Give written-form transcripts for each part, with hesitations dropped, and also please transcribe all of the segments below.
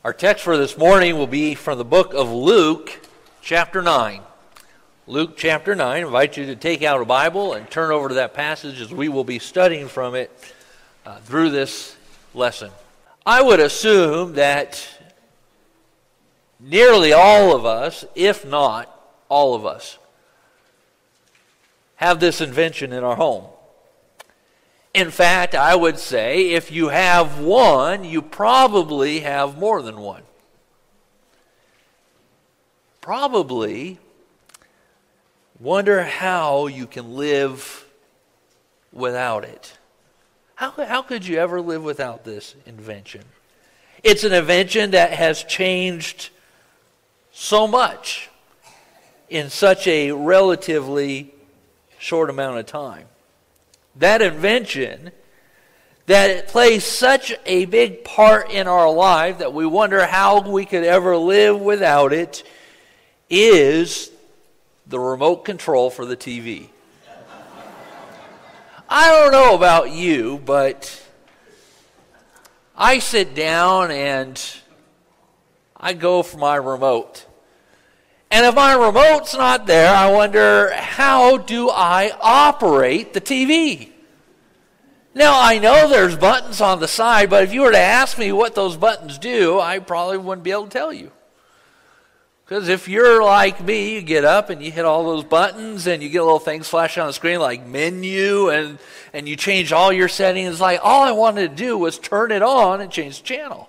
Our text for this morning will be from the book of Luke, chapter 9. Luke chapter 9. I invite you to take out a Bible and turn over to that passage as we will be studying from it through this lesson. I would assume that nearly all of us, if not all of us, have this invention in our home. In fact, I would say if you have one, you probably have more than one. Probably wonder how you can live without it. How could you ever live without this invention? It's an invention that has changed so much in such a relatively short amount of time. That invention, that it plays such a big part in our life that we wonder how we could ever live without it, is the remote control for the TV. I don't know about you, but I sit down and I go for my remote. And if my remote's not there, I wonder, how do I operate the TV? Now, I know there's buttons on the side, but if you were to ask me what those buttons do, I probably wouldn't be able to tell you. Because if you're like me, you get up and you hit all those buttons and you get little things flashing on the screen like menu and you change all your settings. Like, all I wanted to do was turn it on and change the channel.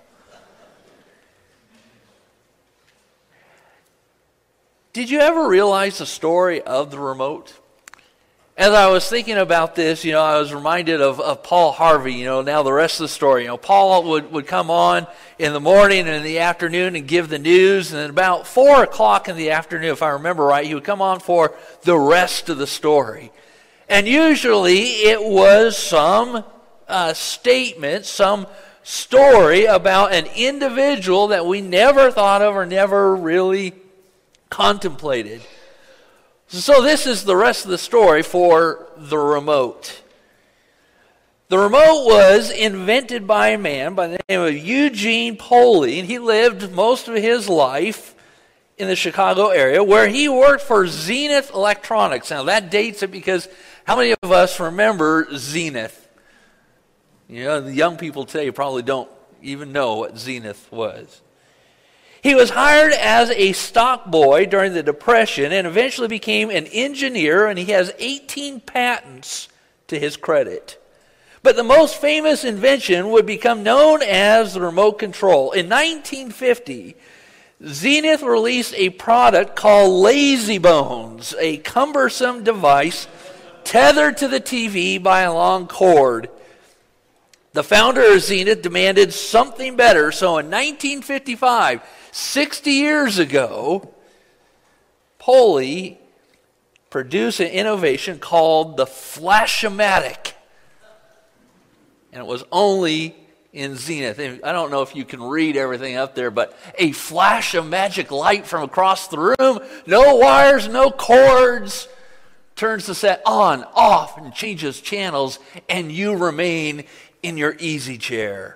Did you ever realize the story of the remote? As I was thinking about this, I was reminded of Paul Harvey, now the rest of the story. Paul would come on in the morning and in the afternoon and give the news, and then about 4 o'clock in the afternoon, if I remember right, he would come on for the rest of the story. And usually it was some statement, some story about an individual that we never thought of or never really contemplated. So this is the rest of the story for the remote. The remote was invented by a man by the name of Eugene Poley, and he lived most of his life in the Chicago area, where he worked for Zenith Electronics. Now that dates it because how many of us remember Zenith? The young people today probably don't even know what Zenith was. He was hired as a stock boy during the Depression and eventually became an engineer, and he has 18 patents to his credit. But the most famous invention would become known as the remote control. In 1950, Zenith released a product called Lazy Bones, a cumbersome device tethered to the TV by a long cord. The founder of Zenith demanded something better, so in 1955, 60 years ago, Poley produced an innovation called the Flash-O-Matic. And it was only in Zenith. I don't know if you can read everything up there, but a flash of magic light from across the room, no wires, no cords, turns the set on, off, and changes channels, and you remain in your easy chair.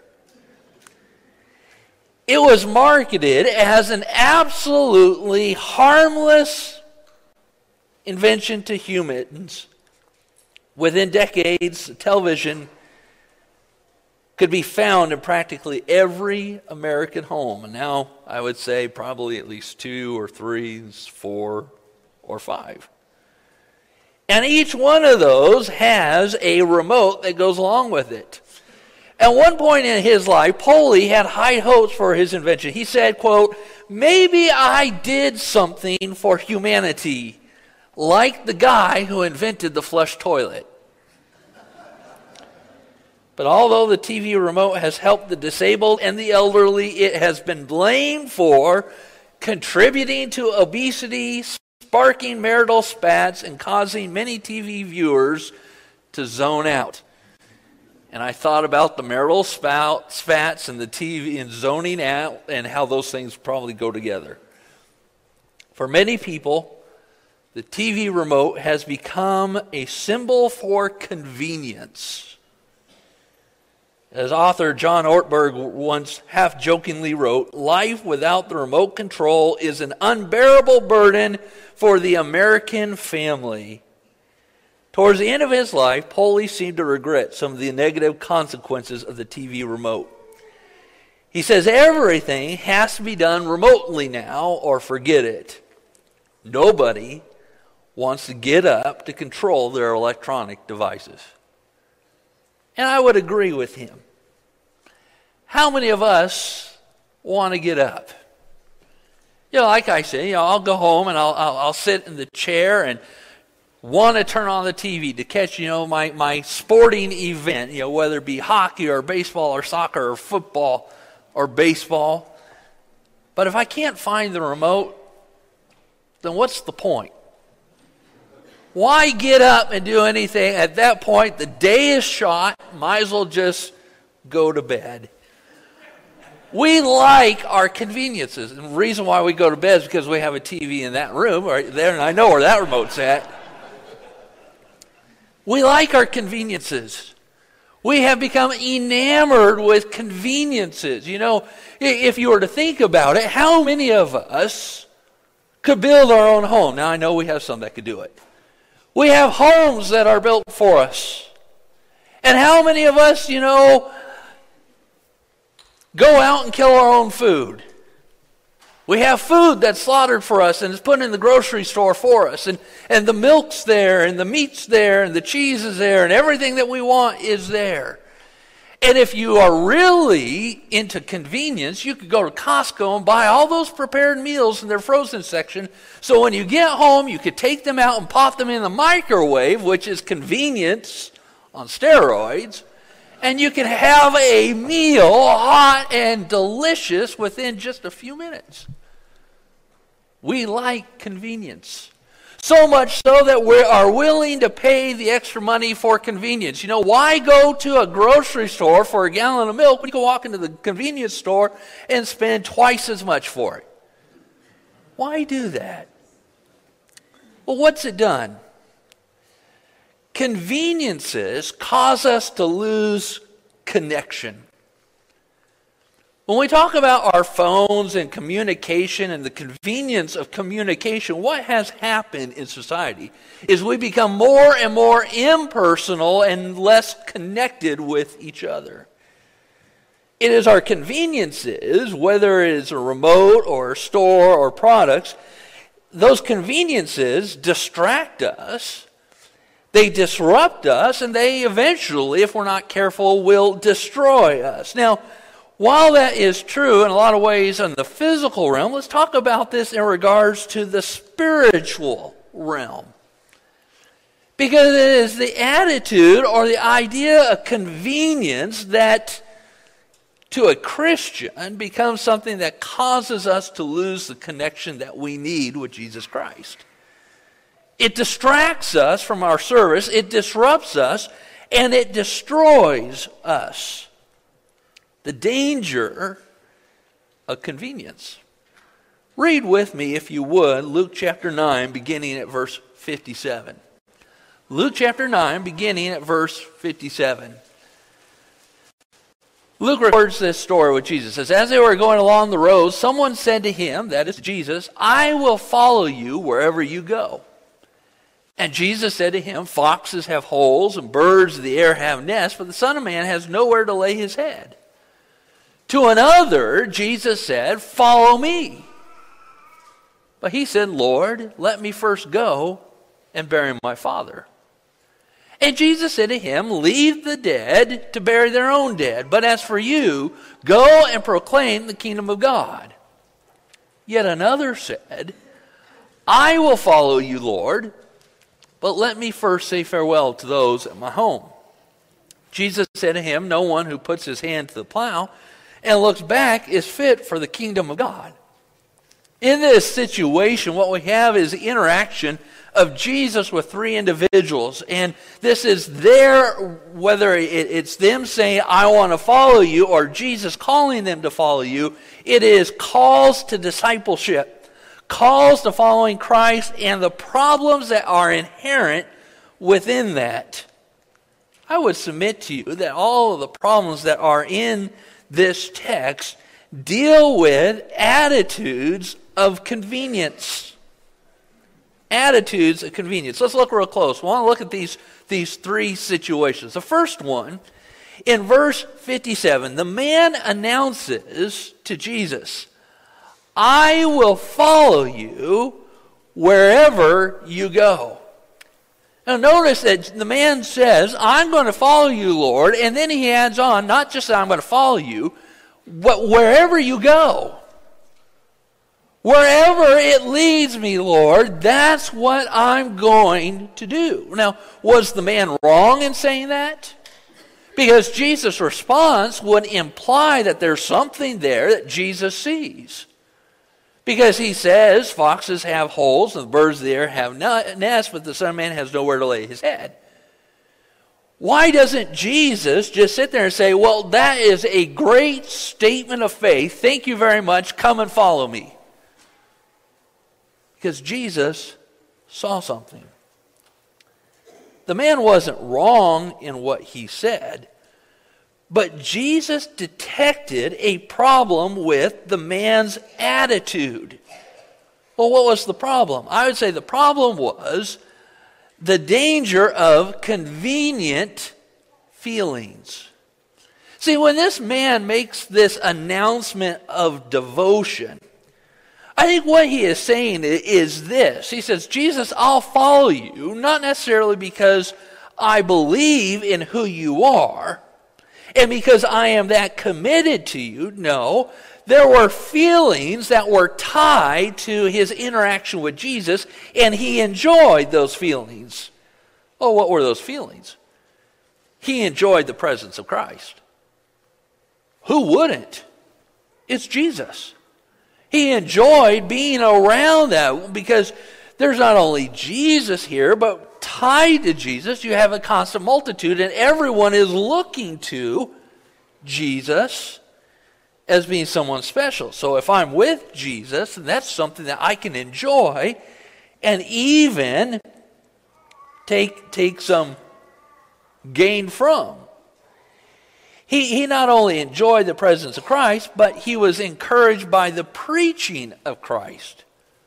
It was marketed as an absolutely harmless invention to humans. Within decades, television could be found in practically every American home. And now I would say probably at least 2 or 3, 4 or 5. And each one of those has a remote that goes along with it. At one point in his life, Poley had high hopes for his invention. He said, quote, "Maybe I did something for humanity, like the guy who invented the flush toilet." But although the TV remote has helped the disabled and the elderly, it has been blamed for contributing to obesity, sparking marital spats, and causing many TV viewers to zone out. And I thought about the marital spats and the TV and zoning out and how those things probably go together. For many people, the TV remote has become a symbol for convenience. As author John Ortberg once half-jokingly wrote, life without the remote control is an unbearable burden for the American family. Towards the end of his life, Poley seemed to regret some of the negative consequences of the TV remote. He says everything has to be done remotely now or forget it. Nobody wants to get up to control their electronic devices. And I would agree with him. How many of us want to get up? Like I say, I'll go home and I'll sit in the chair and want to turn on the TV to catch, my sporting event, whether it be hockey or baseball or soccer or football or baseball. But if I can't find the remote, then what's the point? Why get up and do anything? At that point, the day is shot. Might as well just go to bed. We like our conveniences. And the reason why we go to bed is because we have a TV in that room right there, and I know where that remote's at. We like our conveniences. We have become enamored with conveniences. If you were to think about it, how many of us could build our own home? Now, I know we have some that could do it. We have homes that are built for us. And how many of us, go out and kill our own food? We have food that's slaughtered for us and is put in the grocery store for us. And the milk's there, and the meat's there, and the cheese is there, and everything that we want is there. And if you are really into convenience, you could go to Costco and buy all those prepared meals in their frozen section. So when you get home, you could take them out and pop them in the microwave, which is convenience on steroids. And you can have a meal hot and delicious within just a few minutes. We like convenience. So much so that we are willing to pay the extra money for convenience. Why go to a grocery store for a gallon of milk when you can walk into the convenience store and spend twice as much for it? Why do that? Well, what's it done? Conveniences cause us to lose connection. When we talk about our phones and communication and the convenience of communication, what has happened in society is we become more and more impersonal and less connected with each other. It is our conveniences, whether it is a remote or a store or products, those conveniences distract us, they disrupt us, and they eventually, if we're not careful, will destroy us. Now, while that is true in a lot of ways in the physical realm, let's talk about this in regards to the spiritual realm. Because it is the attitude or the idea of convenience that to a Christian becomes something that causes us to lose the connection that we need with Jesus Christ. It distracts us from our service, it disrupts us, and it destroys us. The danger of convenience. Read with me, if you would, Luke chapter 9, beginning at verse 57. Luke chapter 9, beginning at verse 57. Luke records this story with Jesus. It says, as they were going along the road, someone said to him, that is Jesus, I will follow you wherever you go. And Jesus said to him, foxes have holes and birds of the air have nests, but the Son of Man has nowhere to lay his head. To another, Jesus said, follow me. But he said, Lord, let me first go and bury my father. And Jesus said to him, leave the dead to bury their own dead. But as for you, go and proclaim the kingdom of God. Yet another said, I will follow you, Lord, but let me first say farewell to those at my home. Jesus said to him, no one who puts his hand to the plow and looks back is fit for the kingdom of God. In this situation, what we have is the interaction of Jesus with three individuals. And this is whether it's them saying, I want to follow you, or Jesus calling them to follow you, it is calls to discipleship, calls to following Christ, and the problems that are inherent within that. I would submit to you that all of the problems that are in this text deal with attitudes of convenience. Attitudes of convenience. Let's look real close. We want to look at these three situations. The first one, in verse 57, the man announces to Jesus, I will follow you wherever you go. Now notice that the man says, I'm going to follow you, Lord, and then he adds on, not just that I'm going to follow you, but wherever you go. Wherever it leads me, Lord, that's what I'm going to do. Now, was the man wrong in saying that? Because Jesus' response would imply that there's something there that Jesus sees. Because he says, foxes have holes and the birds of the air have nests, but the Son of Man has nowhere to lay his head. Why doesn't Jesus just sit there and say, well, that is a great statement of faith. Thank you very much. Come and follow me. Because Jesus saw something. The man wasn't wrong in what he said, but Jesus detected a problem with the man's attitude. Well, what was the problem? I would say the problem was the danger of convenient feelings. See, when this man makes this announcement of devotion, I think what he is saying is this. He says, Jesus, I'll follow you, not necessarily because I believe in who you are, and because I am that committed to you. No, there were feelings that were tied to his interaction with Jesus, and he enjoyed those feelings. Oh, what were those feelings? He enjoyed the presence of Christ. Who wouldn't? It's Jesus. He enjoyed being around that because there's not only Jesus here, but tied to Jesus, you have a constant multitude, and everyone is looking to Jesus as being someone special. So if I'm with Jesus, then that's something that I can enjoy and even take some gain from. He not only enjoyed the presence of Christ, but he was encouraged by the preaching of Christ.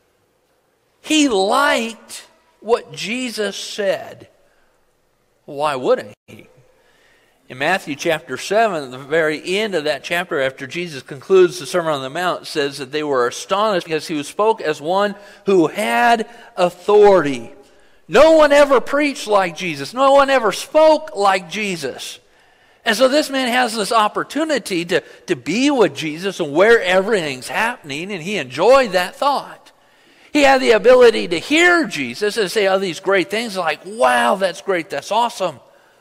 He liked what Jesus said. Why wouldn't he? In Matthew chapter 7, at the very end of that chapter, after Jesus concludes the Sermon on the Mount, it says that they were astonished because he spoke as one who had authority. No one ever preached like Jesus. No one ever spoke like Jesus. And so this man has this opportunity to be with Jesus and where everything's happening, and he enjoyed that thought. He had the ability to hear Jesus and say all these great things like, wow, that's great, that's awesome.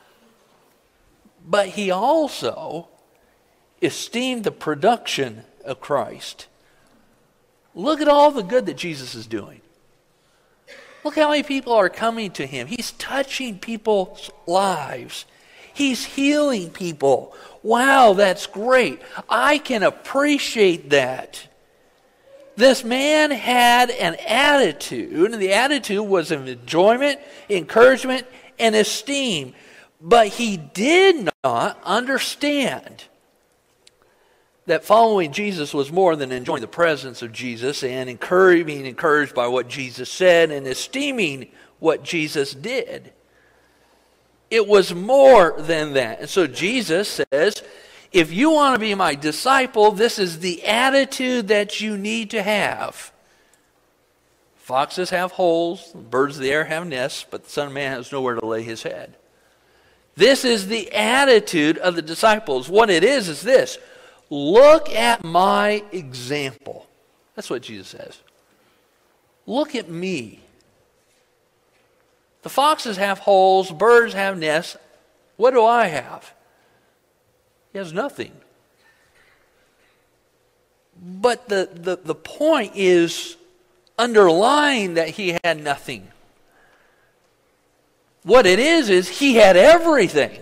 But he also esteemed the production of Christ. Look at all the good that Jesus is doing. Look how many people are coming to him. He's touching people's lives. He's healing people. Wow, that's great. I can appreciate that. This man had an attitude, and the attitude was of enjoyment, encouragement, and esteem. But he did not understand that following Jesus was more than enjoying the presence of Jesus and being encouraged by what Jesus said and esteeming what Jesus did. It was more than that. And so Jesus says, if you want to be my disciple, this is the attitude that you need to have. Foxes have holes, birds of the air have nests, but the Son of Man has nowhere to lay his head. This is the attitude of the disciples. What it is this. Look at my example. That's what Jesus says. Look at me. The foxes have holes, birds have nests. What do I have? He has nothing. But the point is underlying that he had nothing. What it is he had everything.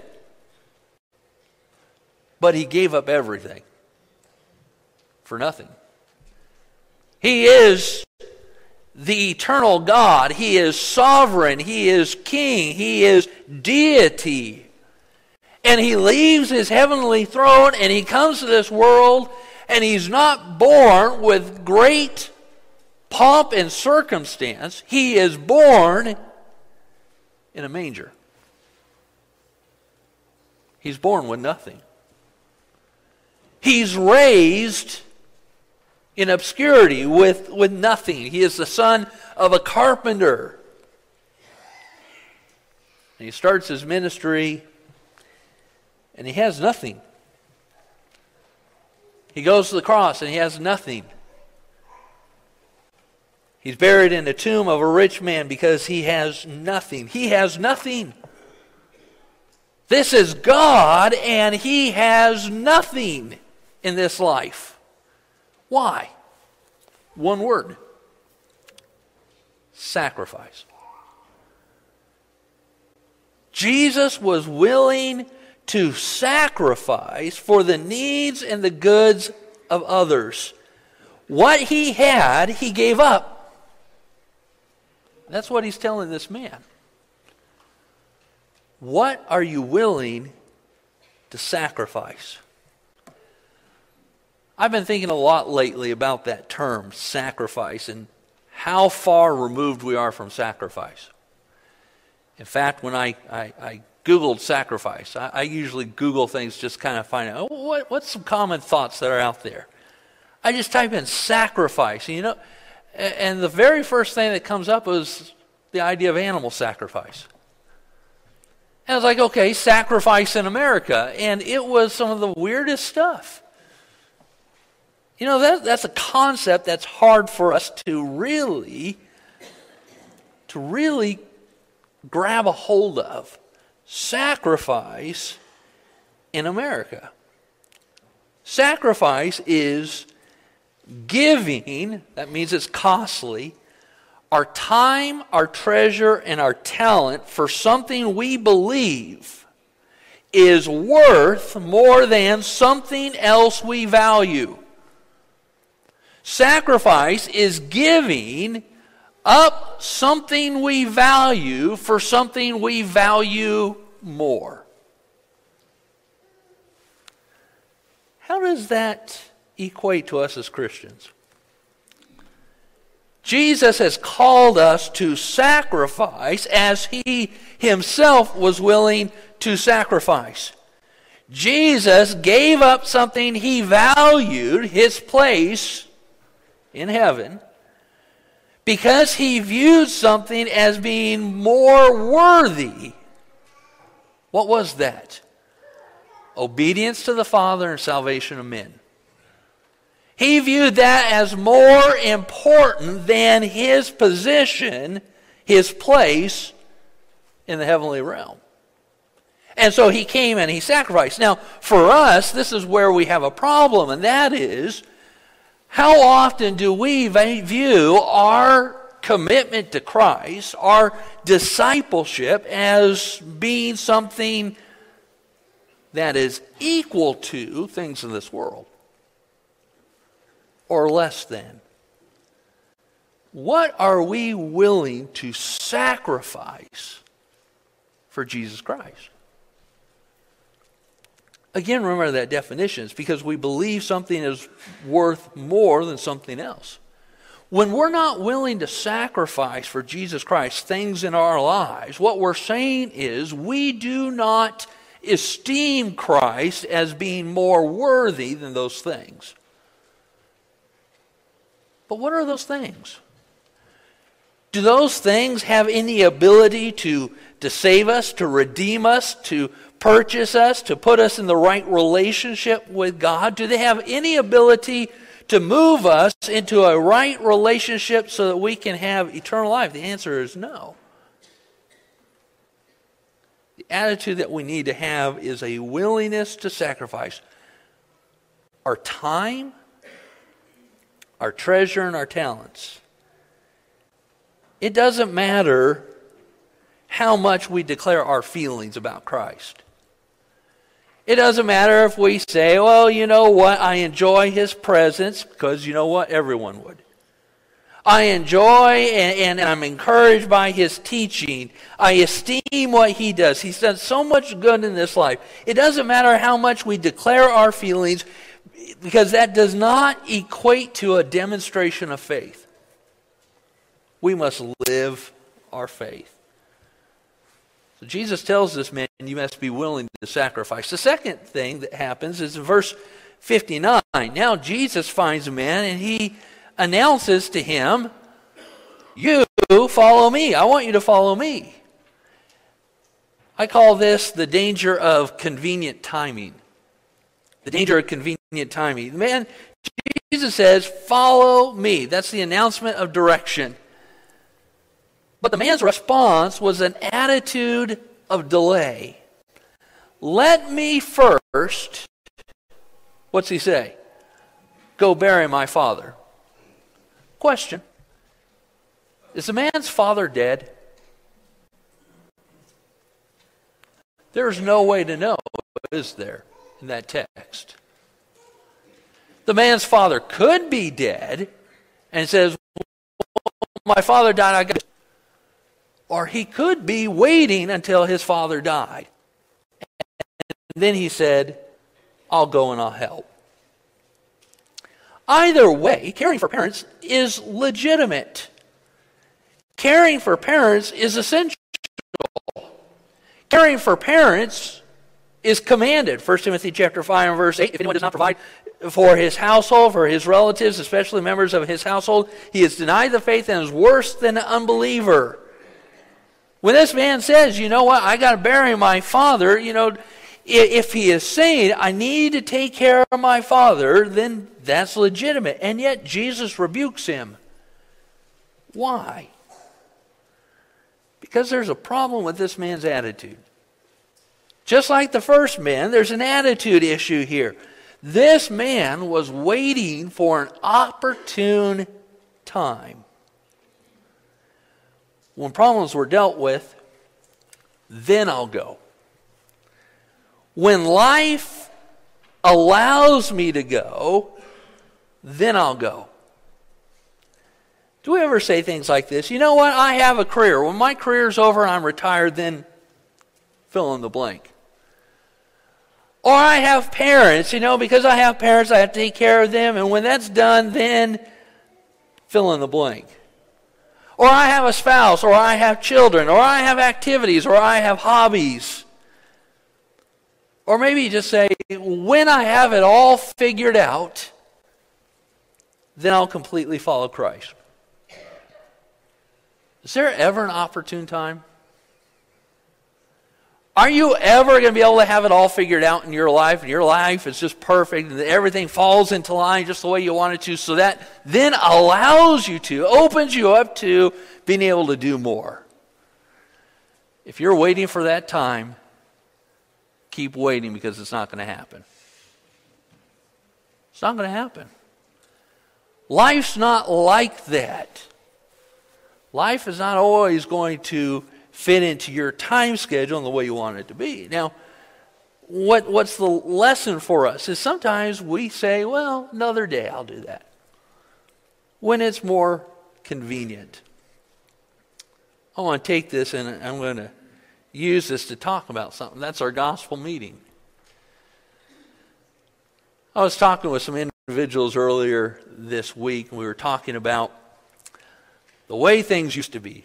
But he gave up everything for nothing. He is the eternal God. He is sovereign. He is king. He is deity. And he leaves his heavenly throne and he comes to this world, and he's not born with great pomp and circumstance. He is born in a manger. He's born with nothing. He's raised in obscurity with nothing. He is the son of a carpenter. And he starts his ministry, and he has nothing. He goes to the cross, and he has nothing. He's buried in the tomb of a rich man because he has nothing. He has nothing. This is God, and he has nothing in this life. Why? One word. Sacrifice. Jesus was willing to sacrifice for the needs and the goods of others. What he had, he gave up. That's what he's telling this man. What are you willing to sacrifice? I've been thinking a lot lately about that term, sacrifice, and how far removed we are from sacrifice. In fact, when I Googled sacrifice, I usually Google things just kind of find out, what's some common thoughts that are out there? I just type in sacrifice, and the very first thing that comes up is the idea of animal sacrifice. And I was like, okay, sacrifice in America. And it was some of the weirdest stuff. That's a concept that's hard for us to really grab a hold of. Sacrifice in America. Sacrifice is giving, that means it's costly, our time, our treasure, and our talent for something we believe is worth more than something else we value. Sacrifice is giving up something we value for something we value more. How does that equate to us as Christians? Jesus has called us to sacrifice as he himself was willing to sacrifice. Jesus gave up something he valued, his place in heaven, because he viewed something as being more worthy. What was that? Obedience to the Father and salvation of men. He viewed that as more important than his position, his place in the heavenly realm. And so he came and he sacrificed. Now, for us, this is where we have a problem, and that is, how often do we view our commitment to Christ, our discipleship, as being something that is equal to things in this world? Or less than? What are we willing to sacrifice for Jesus Christ? Again, remember that definition. It's because we believe something is worth more than something else. When we're not willing to sacrifice for Jesus Christ things in our lives, what we're saying is we do not esteem Christ as being more worthy than those things. But what are those things? Do those things have any ability to save us, to redeem us, to purchase us, to put us in the right relationship with God? Do they have any ability to move us into a right relationship so that we can have eternal life? The answer is no. The attitude that we need to have is a willingness to sacrifice our time, our treasure, and our talents. It doesn't matter how much we declare our feelings about Christ. It doesn't matter if we say, well, you know what, I enjoy his presence, because you know what, everyone would. I enjoy and I'm encouraged by his teaching. I esteem what he does. He's done so much good in this life. It doesn't matter how much we declare our feelings, because that does not equate to a demonstration of faith. We must live our faith. So Jesus tells this man, you must be willing to sacrifice. The second thing that happens is in verse 59. Now Jesus finds a man and he announces to him, you follow me. I want you to follow me. I call this the danger of convenient timing. The danger of convenient timing. Man, Jesus says, follow me. That's the announcement of direction. But the man's response was an attitude of delay. Let me first, what's he say? Go bury my father. Question. Is the man's father dead? There's no way to know, is there, in that text? The man's father could be dead and says, well, my father died, I got it. Or he could be waiting until his father died. And then he said, I'll go and I'll help. Either way, caring for parents is legitimate. Caring for parents is essential. Caring for parents is commanded. 1 Timothy chapter 5 and verse 8, if anyone does not provide for his household, for his relatives, especially members of his household, he has denied the faith and is worse than an unbeliever. When this man says, you know what, I got to bury my father, if he is saying, I need to take care of my father, then that's legitimate. And yet Jesus rebukes him. Why? Because there's a problem with this man's attitude. Just like the first man, there's an attitude issue here. This man was waiting for an opportune time. When problems were dealt with, then I'll go. When life allows me to go, then I'll go. Do we ever say things like this? You know what? I have a career. When my career's over and I'm retired, then fill in the blank. Or I have parents, because I have parents, I have to take care of them. And when that's done, then fill in the blank. Or I have a spouse, or I have children, or I have activities, or I have hobbies. Or maybe you just say, when I have it all figured out, then I'll completely follow Christ. Is there ever an opportune time? Are you ever going to be able to have it all figured out in your life, and your life is just perfect, and everything falls into line just the way you want it to, so that then allows you to, opens you up to being able to do more? If you're waiting for that time, keep waiting, because it's not going to happen. It's not going to happen. Life's not like that. Life is not always going to fit into your time schedule and the way you want it to be. Now, what's the lesson for us is sometimes we say, well, another day I'll do that, when it's more convenient. I want to take this and I'm going to use this to talk about something. That's our gospel meeting. I was talking with some individuals earlier this week, and we were talking about the way things used to be.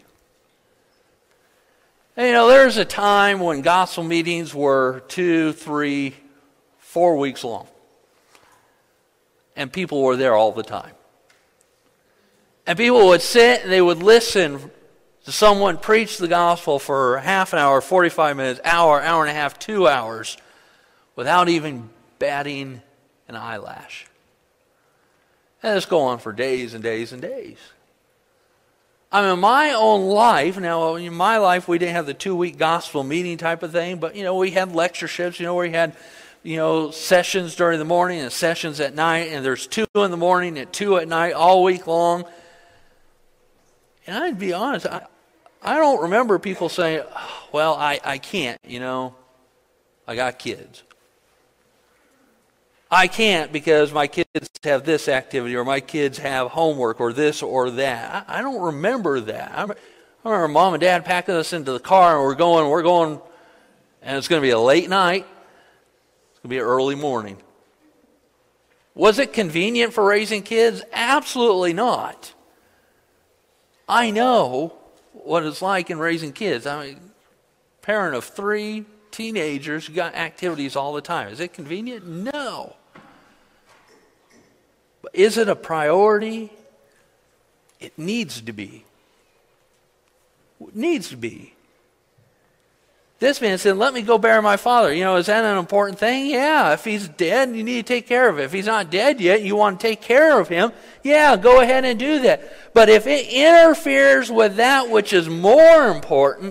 And, there's a time when gospel meetings were 2, 3, 4 weeks long. And people were there all the time. And people would sit and they would listen to someone preach the gospel for half an hour, 45 minutes, hour and a half, 2 hours, without even batting an eyelash. And it's go on for days and days and days. I mean, my own life, now in my life we didn't have the 2-week gospel meeting type of thing, but we had lectureships, where we had, sessions during the morning and sessions at night, and there's 2 in the morning and 2 at night all week long. And I'd be honest, I don't remember people saying, well, I can't, I got kids. I can't because my kids have this activity or my kids have homework or this or that. I don't remember that. I remember Mom and Dad packing us into the car and we're going, and it's going to be a late night. It's going to be an early morning. Was it convenient for raising kids? Absolutely not. I know what it's like in raising kids. I'm a parent of 3 teenagers who got activities all the time. Is it convenient? No. But is it a priority? It needs to be. It needs to be. This man said, let me go bury my father. Is that an important thing? Yeah. If he's dead, you need to take care of it. If he's not dead yet, you want to take care of him. Yeah, go ahead and do that. But if it interferes with that which is more important,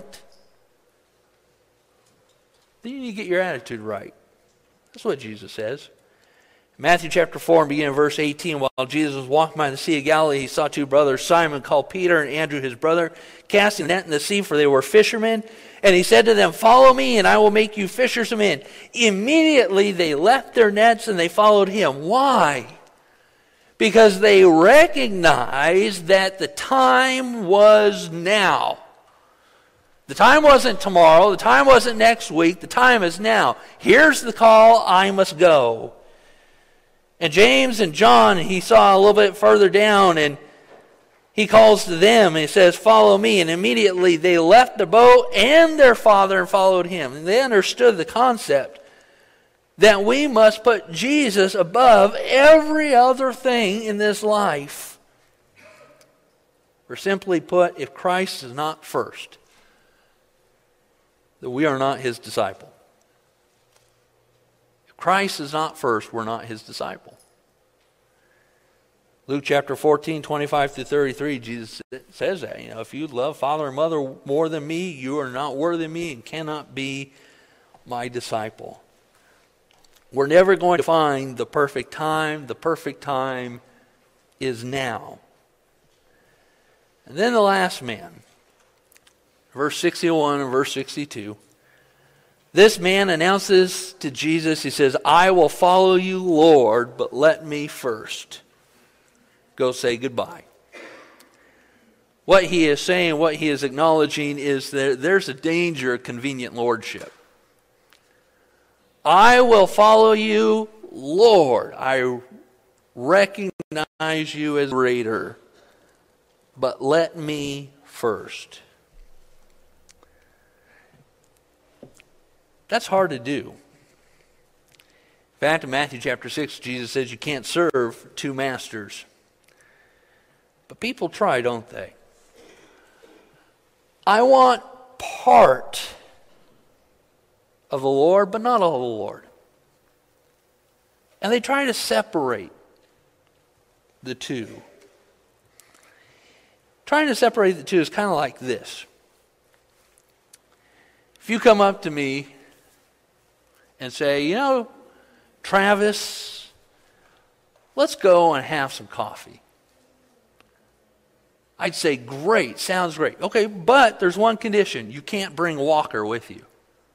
then you need to get your attitude right. That's what Jesus says. Matthew chapter 4 and beginning in verse 18, while Jesus was walking by the Sea of Galilee, he saw 2 brothers, Simon called Peter and Andrew his brother, casting a net in the sea, for they were fishermen. And he said to them, follow me, and I will make you fishers of men. Immediately they left their nets and they followed him. Why? Because they recognized that the time was now. The time wasn't tomorrow. The time wasn't next week. The time is now. Here's the call. I must go. And James and John, he saw a little bit further down, and he calls to them, and he says, follow me. And immediately they left the boat and their father and followed him. And they understood the concept that we must put Jesus above every other thing in this life. Or simply put, if Christ is not first, that we are not his disciple. Christ is not first, we're not his disciple. Luke chapter 14, 25 through 33, Jesus says that. If you love father and mother more than me, you are not worthy of me and cannot be my disciple. We're never going to find the perfect time. The perfect time is now. And then the last man, verse 61 and verse 62. This man announces to Jesus, he says, I will follow you, Lord, but let me first go say goodbye. What he is saying, what he is acknowledging is that there's a danger of convenient lordship. I will follow you, Lord. I recognize you as greater, but let me first. That's hard to do. In fact, in Matthew chapter 6, Jesus says you can't serve 2 masters. But people try, don't they? I want part of the Lord, but not all of the Lord. And they try to separate the two. Trying to separate the two is kind of like this. If you come up to me and say, Travis, let's go and have some coffee. I'd say, great, sounds great. Okay, but there's one condition. You can't bring Walker with you.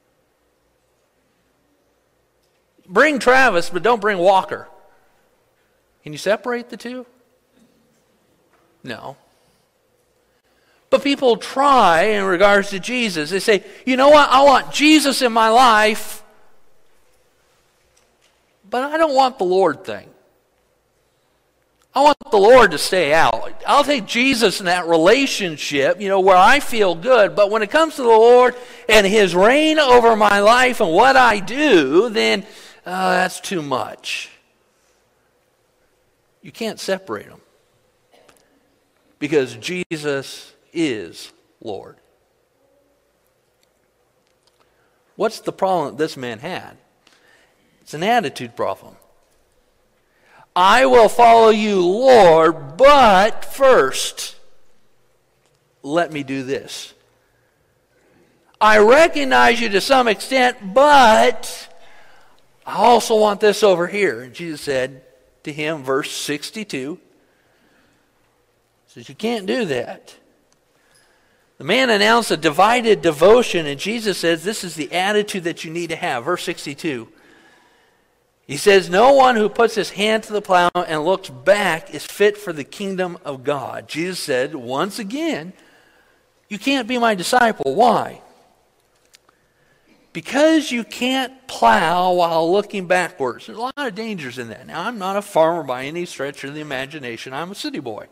Bring Travis, but don't bring Walker. Can you separate the two? No. But people try in regards to Jesus. They say, you know what? I want Jesus in my life, but I don't want the Lord thing. I want the Lord to stay out. I'll take Jesus in that relationship, where I feel good. But when it comes to the Lord and his reign over my life and what I do, then that's too much. You can't separate them. Because Jesus is Lord. What's the problem that this man had? It's an attitude problem. I will follow you, Lord, but first, let me do this. I recognize you to some extent, but I also want this over here. And Jesus said to him, verse 62, says, you can't do that. The man announced a divided devotion, and Jesus says this is the attitude that you need to have. Verse 62. He says, no one who puts his hand to the plow and looks back is fit for the kingdom of God. Jesus said, once again, you can't be my disciple. Why? Because you can't plow while looking backwards. There's a lot of dangers in that. Now, I'm not a farmer by any stretch of the imagination. I'm a city boy.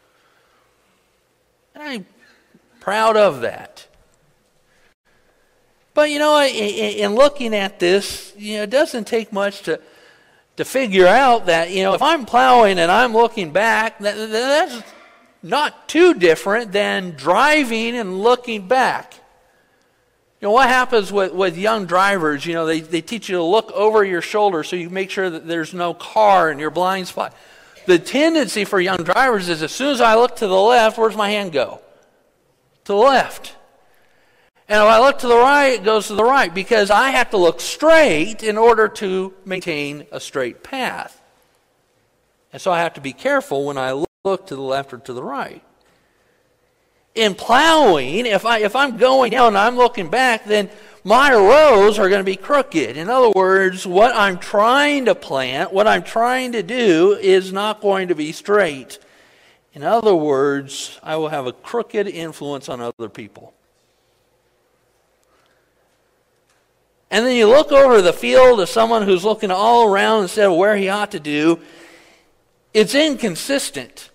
And I'm proud of that. But, in looking at this, it doesn't take much to figure out that, if I'm plowing and I'm looking back, that's not too different than driving and looking back. What happens with young drivers, they teach you to look over your shoulder so you make sure that there's no car in your blind spot. The tendency for young drivers is as soon as I look to the left, where's my hand go? To the left. And if I look to the right, it goes to the right because I have to look straight in order to maintain a straight path. And so I have to be careful when I look to the left or to the right. In plowing, if I'm going down and I'm looking back, then my rows are going to be crooked. In other words, what I'm trying to plant, what I'm trying to do is not going to be straight. In other words, I will have a crooked influence on other people. And then you look over the field of someone who's looking all around instead of where he ought to do. It's inconsistent.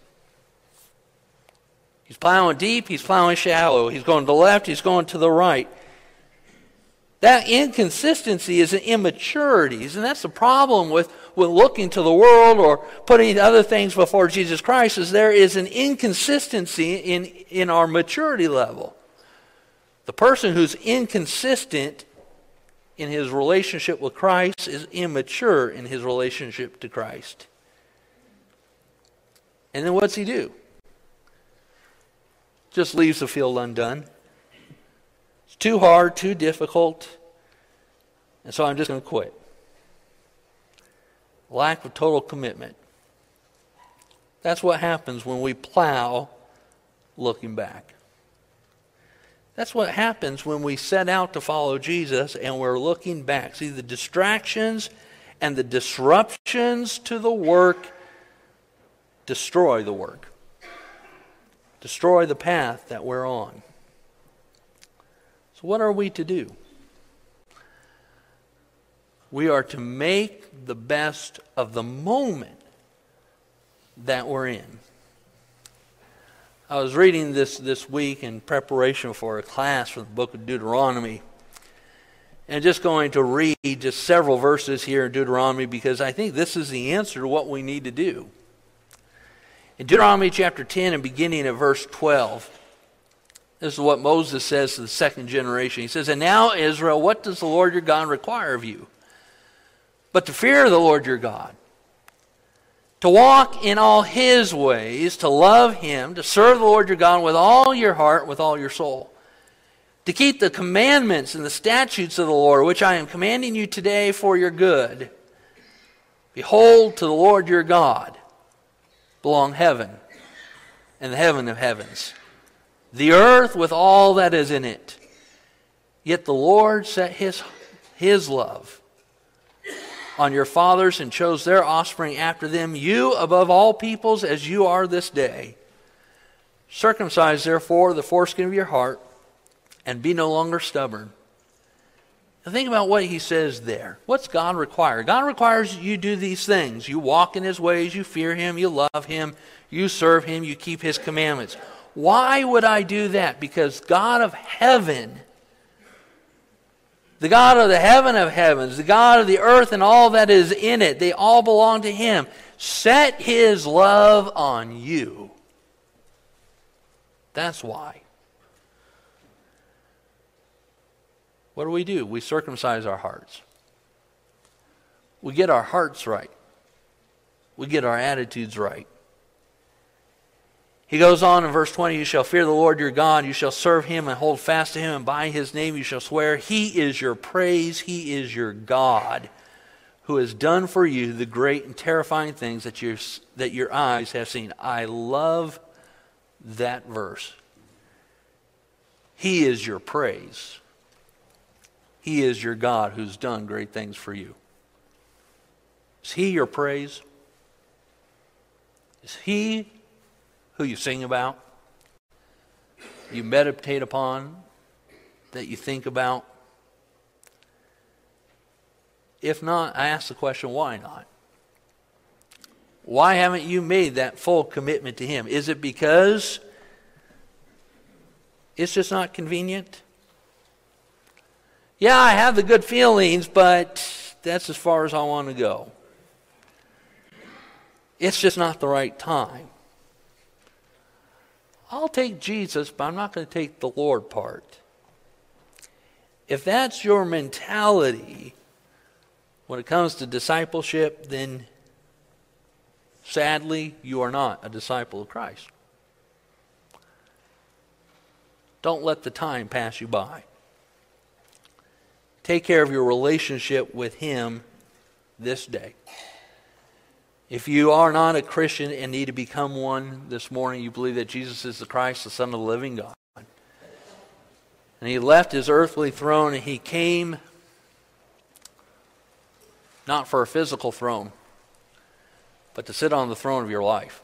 He's plowing deep, he's plowing shallow. He's going to the left, he's going to the right. That inconsistency is an immaturity. And that's the problem with looking to the world or putting other things before Jesus Christ, is there is an inconsistency in our maturity level. The person who's inconsistent in his relationship with Christ is immature in his relationship to Christ. And then what's he do? Just leaves the field undone. It's too hard, too difficult, and so I'm just going to quit. Lack of total commitment. That's what happens when we plow looking back. That's what happens when we set out to follow Jesus and we're looking back. See, the distractions and the disruptions to the work destroy the work. Destroy the path that we're on. So what are we to do? We are to make the best of the moment that we're in. I was reading this week in preparation for a class from the book of Deuteronomy. And just going to read just several verses here in Deuteronomy because I think this is the answer to what we need to do. In Deuteronomy chapter 10 and beginning at verse 12, this is what Moses says to the second generation. He says, "And now, Israel, what does the Lord your God require of you? But to fear the Lord your God, to walk in all his ways, to love him, to serve the Lord your God with all your heart, with all your soul, to keep the commandments and the statutes of the Lord, which I am commanding you today for your good. Behold, to the Lord your God belong heaven and the heaven of heavens, the earth with all that is in it. Yet the Lord set his love on your fathers and chose their offspring after them, you above all peoples as you are this day. Circumcise therefore the foreskin of your heart and be no longer stubborn." Now think about what he says there. What's God require? God requires you do these things. You walk in his ways, you fear him, you love him, you serve him, you keep his commandments. Why would I do that? Because God of heaven, the God of the heaven of heavens, the God of the earth and all that is in it, they all belong to him. Set his love on you. That's why. What do? We circumcise our hearts. We get our hearts right. We get our attitudes right. He goes on in verse 20, "You shall fear the Lord your God, you shall serve him and hold fast to him, and by his name you shall swear. He is your praise, he is your God, who has done for you the great and terrifying things that your eyes have seen." I love that verse. He is your praise. He is your God who's done great things for you. Is He your praise? Is He who you sing about, you meditate upon, that you think about? If not, I ask the question, why not? Why haven't you made that full commitment to Him? Is it because it's just not convenient? Yeah, I have the good feelings, but that's as far as I want to go. It's just not the right time. I'll take Jesus, but I'm not going to take the Lord part. If that's your mentality when it comes to discipleship, then sadly, you are not a disciple of Christ. Don't let the time pass you by. Take care of your relationship with Him this day. If you are not a Christian and need to become one this morning, you believe that Jesus is the Christ, the Son of the living God. And He left His earthly throne and He came not for a physical throne, but to sit on the throne of your life.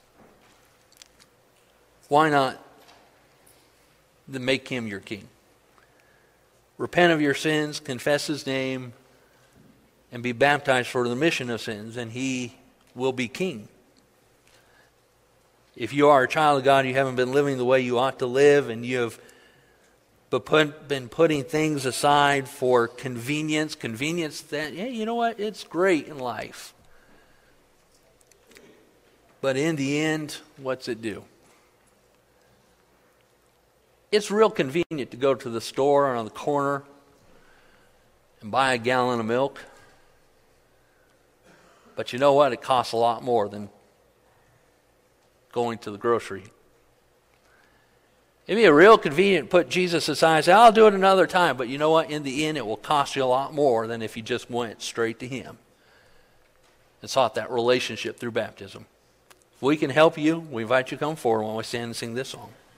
Why not then make Him your king? Repent of your sins, confess His name, and be baptized for the remission of sins, and He will be king. If you are a child of God, you haven't been living the way you ought to live, and you have been putting things aside for convenience that, yeah, you know what, it's great in life. But in the end, what's it do? It's real convenient to go to the store on the corner and buy a gallon of milk. But you know what? It costs a lot more than going to the grocery. It'd be a real convenient to put Jesus aside and say, I'll do it another time. But you know what? In the end, it will cost you a lot more than if you just went straight to Him and sought that relationship through baptism. If we can help you, we invite you to come forward while we stand and sing this song.